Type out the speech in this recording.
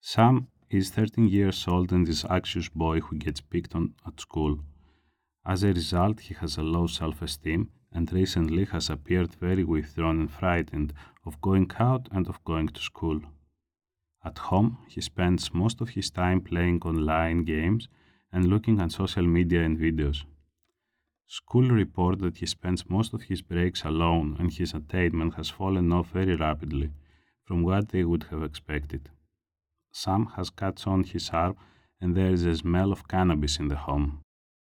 Sam is 13 years old and is anxious boy who gets picked on at school. As a result, he has a low self-esteem and recently has appeared very withdrawn and frightened of going out and of going to school. At home, he spends most of his time playing online games and looking at social media and videos. School report that he spends most of his breaks alone and his attainment has fallen off very rapidly from what they would have expected. Sam has cuts on his arm and there is a smell of cannabis in the home.